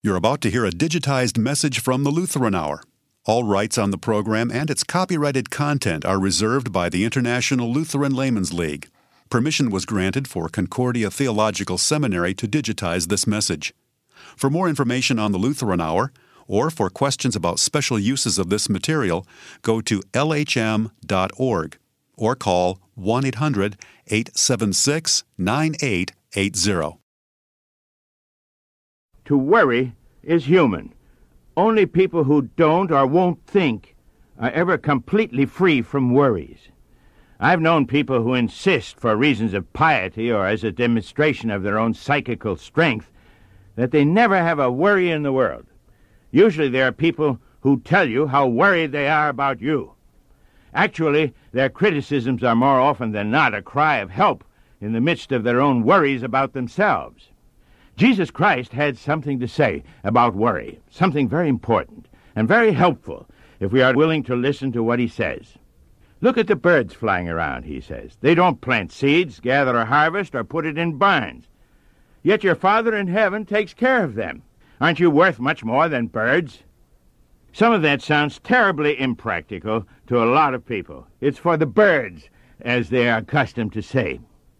You're about to hear a digitized message from the Lutheran Hour. All rights on the program and its copyrighted content are reserved by the International Lutheran Laymen's League. Permission was granted for Concordia Theological Seminary to digitize this message. For more information on the Lutheran Hour, or for questions about special uses of this material, go to lhm.org or call 1-800-876-9880. To worry is human. Only people who don't or won't think are ever completely free from worries. I've known people who insist, for reasons of piety or as a demonstration of their own psychical strength, that they never have a worry in the world. Usually there are people who tell you how worried they are about you. Actually, their criticisms are more often than not a cry of help in the midst of their own worries about themselves. Jesus Christ had something to say about worry, something very important and very helpful if we are willing to listen to what he says. Look at the birds flying around, he says. They don't plant seeds, gather a harvest, or put it in barns. Yet your Father in heaven takes care of them. Aren't you worth much more than birds? Some of that sounds terribly impractical to a lot of people. It's for the birds, as they are accustomed to say.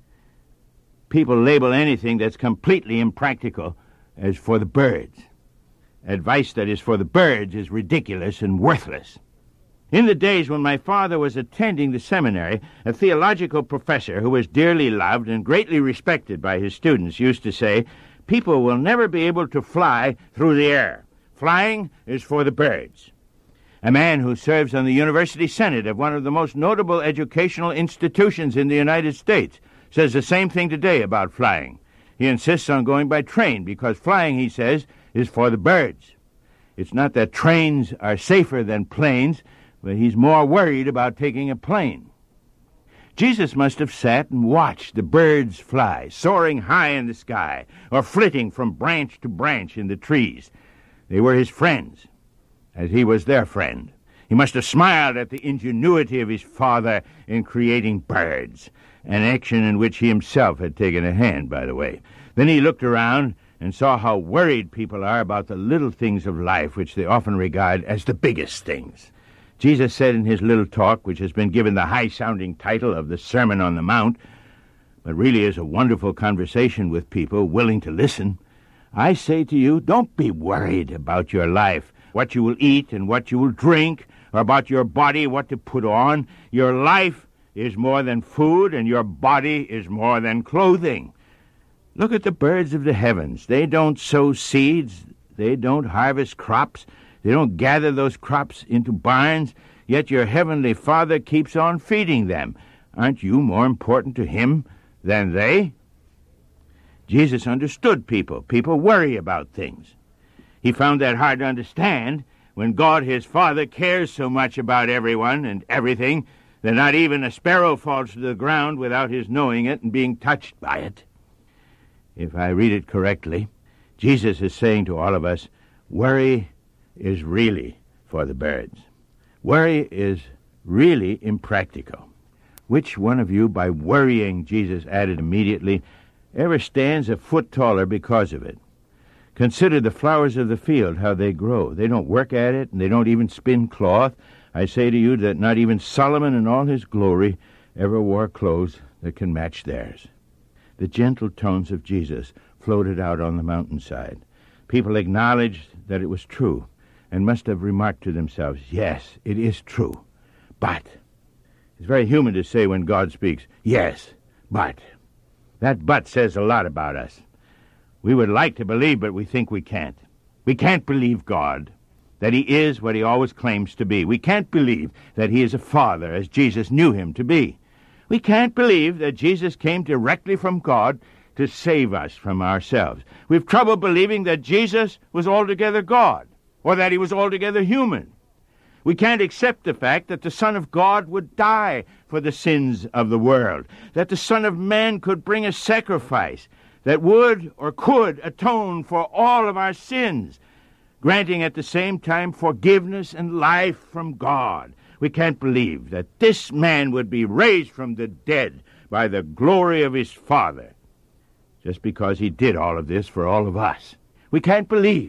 People label anything that's completely impractical as for the birds. Advice that is for the birds is ridiculous and worthless. In the days when my father was attending the seminary, a theological professor who was dearly loved and greatly respected by his students used to say, "People will never be able to fly through the air. Flying is for the birds." A man who serves on the University Senate of one of the most notable educational institutions in the United States says the same thing today about flying. He insists on going by train because flying, he says, is for the birds. It's not that trains are safer than planes, but he's more worried about taking a plane. Jesus must have sat and watched the birds fly, soaring high in the sky, or flitting from branch to branch in the trees. They were his friends, as he was their friend. He must have smiled at the ingenuity of his Father in creating birds, an action in which he himself had taken a hand, by the way. Then he looked around and saw how worried people are about the little things of life, which they often regard as the biggest things. Jesus said in his little talk, which has been given the high-sounding title of the Sermon on the Mount, but really is a wonderful conversation with people willing to listen, "I say to you, don't be worried about your life, what you will eat and what you will drink, or about your body, what to put on. Your life is more than food, and your body is more than clothing. Look at the birds of the heavens. They don't sow seeds. They don't harvest crops. They don't gather those crops into barns, yet your heavenly Father keeps on feeding them. Aren't you more important to him than they?" Jesus understood people. People worry about things. He found that hard to understand when God, his Father, cares so much about everyone and everything that not even a sparrow falls to the ground without his knowing it and being touched by it. If I read it correctly, Jesus is saying to all of us, worry is really for the birds. Worry is really impractical. Which one of you, by worrying, Jesus added immediately, ever stands a foot taller because of it? Consider the flowers of the field, how they grow. They don't work at it, and they don't even spin cloth. I say to you that not even Solomon in all his glory ever wore clothes that can match theirs. The gentle tones of Jesus floated out on the mountainside. People acknowledged that it was true and must have remarked to themselves, yes, it is true, but. It's very human to say when God speaks, yes, but. That but says a lot about us. We would like to believe, but we think we can't. We can't believe God, that he is what he always claims to be. We can't believe that he is a father as Jesus knew him to be. We can't believe that Jesus came directly from God to save us from ourselves. We've trouble believing that Jesus was altogether God, or that he was altogether human. We can't accept the fact that the Son of God would die for the sins of the world, that the Son of Man could bring a sacrifice that would or could atone for all of our sins, granting at the same time forgiveness and life from God. We can't believe that this man would be raised from the dead by the glory of his Father, just because he did all of this for all of us. We can't believe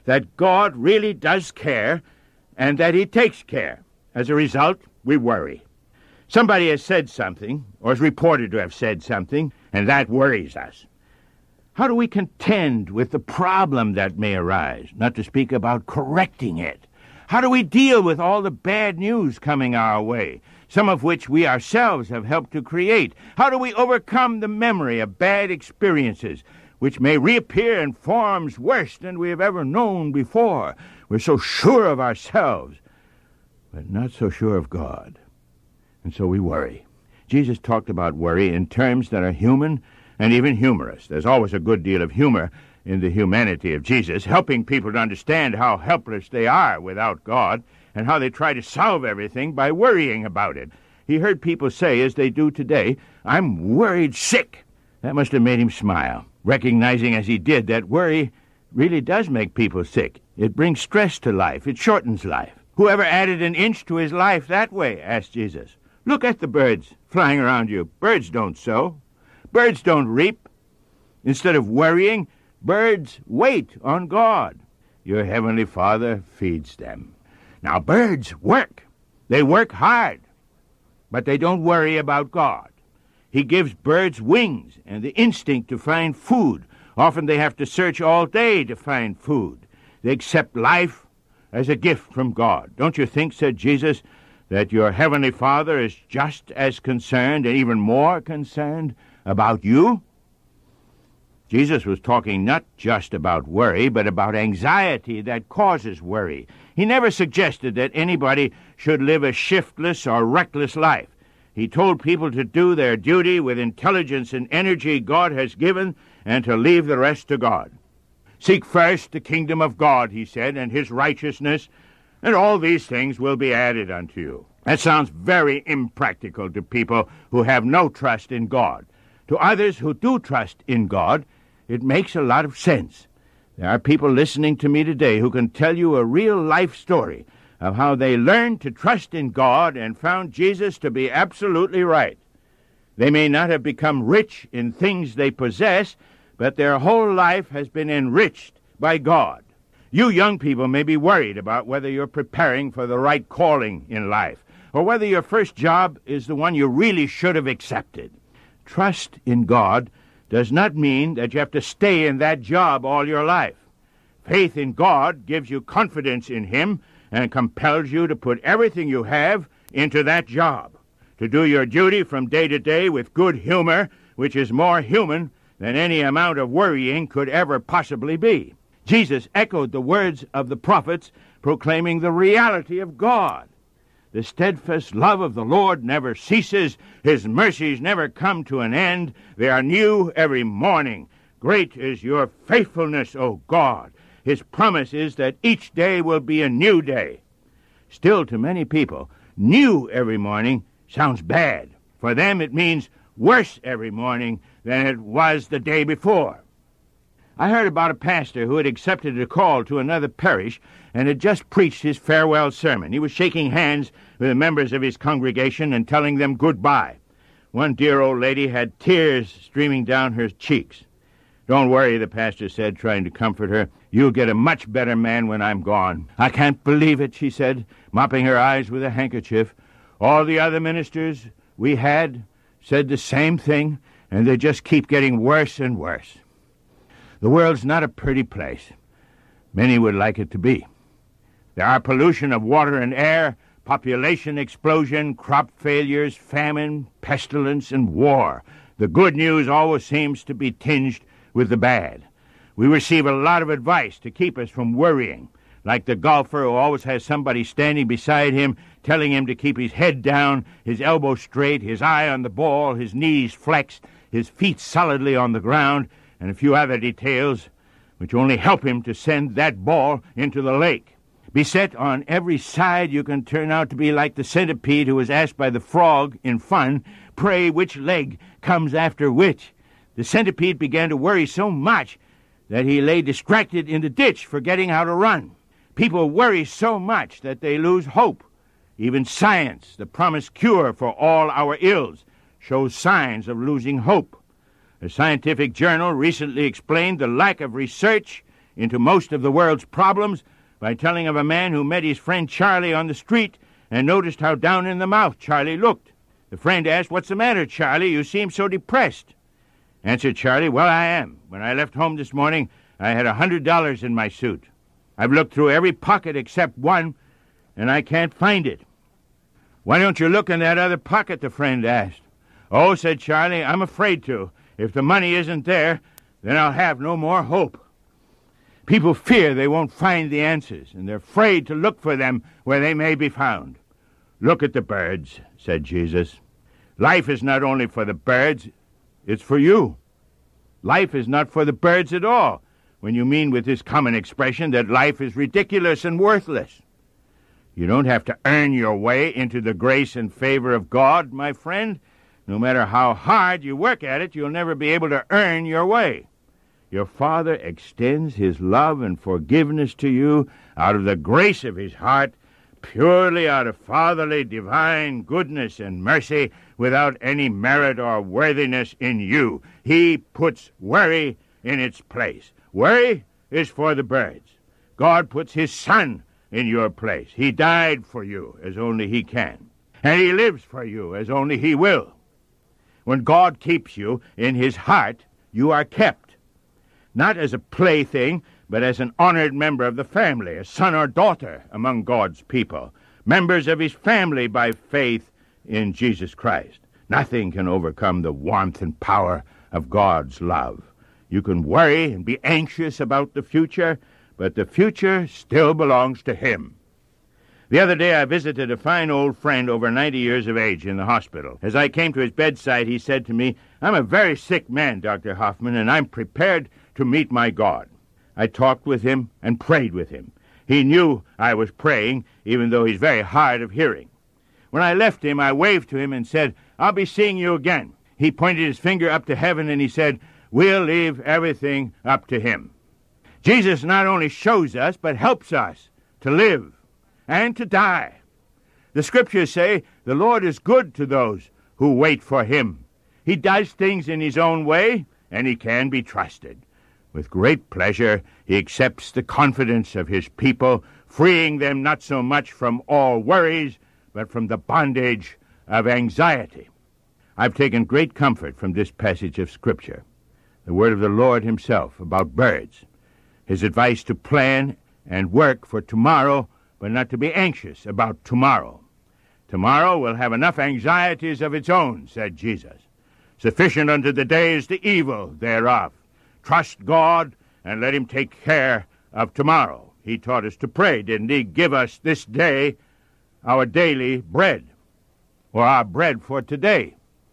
that God really does care and that he takes care. As a result, we worry. Somebody has said something, or is reported to have said something, and that worries us. How do we contend with the problem that may arise, not to speak about correcting it? How do we deal with all the bad news coming our way, some of which we ourselves have helped to create? How do we overcome the memory of bad experiences, which may reappear in forms worse than we have ever known before? We're so sure of ourselves, but not so sure of God. And so we worry. Jesus talked about worry in terms that are human and even humorous. There's always a good deal of humor in the humanity of Jesus, helping people to understand how helpless they are without God and how they try to solve everything by worrying about it. He heard people say, as they do today, "I'm worried sick." That must have made him smile, recognizing as he did that worry really does make people sick. It brings stress to life. It shortens life. Whoever added an inch to his life that way? Asked Jesus. Look at the birds flying around you. Birds don't sow. Birds don't reap. Instead of worrying, birds wait on God. Your heavenly Father feeds them. Now, birds work. They work hard, but they don't worry about God. He gives birds wings and the instinct to find food. Often they have to search all day to find food. They accept life as a gift from God. Don't you think, said Jesus, that your heavenly Father is just as concerned and even more concerned about you? Jesus was talking not just about worry, but about anxiety that causes worry. He never suggested that anybody should live a shiftless or reckless life. He told people to do their duty with intelligence and energy God has given and to leave the rest to God. Seek first the kingdom of God, he said, and his righteousness, and all these things will be added unto you. That sounds very impractical to people who have no trust in God. To others who do trust in God, it makes a lot of sense. There are people listening to me today who can tell you a real life story of how they learned to trust in God and found Jesus to be absolutely right. They may not have become rich in things they possess, but their whole life has been enriched by God. You young people may be worried about whether you're preparing for the right calling in life, or whether your first job is the one you really should have accepted. Trust in God does not mean that you have to stay in that job all your life. Faith in God gives you confidence in him and compels you to put everything you have into that job, to do your duty from day to day with good humor, which is more human than any amount of worrying could ever possibly be. Jesus echoed the words of the prophets proclaiming the reality of God. The steadfast love of the Lord never ceases. His mercies never come to an end. They are new every morning. Great is your faithfulness, O God. His promise is that each day will be a new day. Still, to many people, new every morning sounds bad. For them, it means worse every morning than it was the day before. I heard about a pastor who had accepted a call to another parish and had just preached his farewell sermon. He was shaking hands with the members of his congregation and telling them goodbye. One dear old lady had tears streaming down her cheeks. "Don't worry," the pastor said, trying to comfort her. "You'll get a much better man when I'm gone." "I can't believe it," she said, mopping her eyes with a handkerchief. "All the other ministers we had said the same thing, and they just keep getting worse and worse." The world's not a pretty place. Many would like it to be. There are pollution of water and air, population explosion, crop failures, famine, pestilence, and war. The good news always seems to be tinged with the bad. We receive a lot of advice to keep us from worrying, like the golfer who always has somebody standing beside him telling him to keep his head down, his elbow straight, his eye on the ball, his knees flexed, his feet solidly on the ground, and a few other details which only help him to send that ball into the lake. Beset on every side, you can turn out to be like the centipede who was asked by the frog in fun, "Pray, which leg comes after which?" The centipede began to worry so much that he lay distracted in the ditch, forgetting how to run. People worry so much that they lose hope. Even science, the promised cure for all our ills, shows signs of losing hope. A scientific journal recently explained the lack of research into most of the world's problems by telling of a man who met his friend Charlie on the street and noticed how down in the mouth Charlie looked. The friend asked, "What's the matter, Charlie? You seem so depressed." Answered Charlie, "Well, I am. When I left home this morning, I had $100 in my suit. I've looked through every pocket except one, and I can't find it." "Why don't you look in that other pocket?" the friend asked. "Oh," said Charlie, "I'm afraid to. If the money isn't there, then I'll have no more hope." People fear they won't find the answers, and they're afraid to look for them where they may be found. "Look at the birds," said Jesus. "Life is not only for the birds, it's for you. Life is not for the birds at all, when you mean with this common expression that life is ridiculous and worthless. You don't have to earn your way into the grace and favor of God, my friend. No matter how hard you work at it, you'll never be able to earn your way. Your Father extends his love and forgiveness to you out of the grace of his heart, purely out of fatherly divine goodness and mercy, without any merit or worthiness in you. He puts worry in its place. Worry is for the birds. God puts his Son in your place. He died for you as only he can, and he lives for you as only he will. When God keeps you in his heart, you are kept, not as a plaything, but as an honored member of the family, a son or daughter among God's people, members of his family by faith in Jesus Christ. Nothing can overcome the warmth and power of God's love. You can worry and be anxious about the future, but the future still belongs to him. The other day I visited a fine old friend over 90 years of age in the hospital. As I came to his bedside, he said to me, "I'm a very sick man, Dr. Hoffman, and I'm prepared to meet my God." I talked with him and prayed with him. He knew I was praying, even though he's very hard of hearing. When I left him, I waved to him and said, "I'll be seeing you again." He pointed his finger up to heaven and he said, "We'll leave everything up to him." Jesus not only shows us, but helps us to live and to die. The scriptures say the Lord is good to those who wait for him. He does things in his own way, and he can be trusted. With great pleasure, he accepts the confidence of his people, freeing them not so much from all worries, but from the bondage of anxiety. I've taken great comfort from this passage of Scripture, the word of the Lord himself about birds, his advice to plan and work for tomorrow, but not to be anxious about tomorrow. Tomorrow will have enough anxieties of its own, said Jesus. Sufficient unto the day is the evil thereof. Trust God and let him take care of tomorrow. He taught us to pray, didn't he? Give us this day our daily bread, or our bread for today.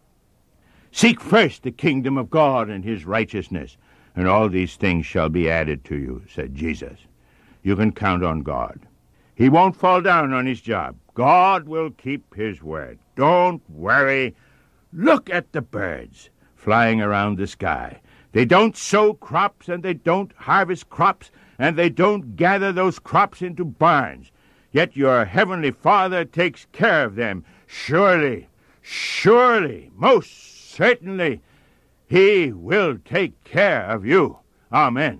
Seek first the kingdom of God and his righteousness, and all these things shall be added to you, said Jesus. You can count on God. He won't fall down on his job. God will keep his word. Don't worry. Look at the birds flying around the sky. They don't sow crops, and they don't harvest crops, and they don't gather those crops into barns. Yet your heavenly Father takes care of them. Surely, most certainly, he will take care of you. Amen.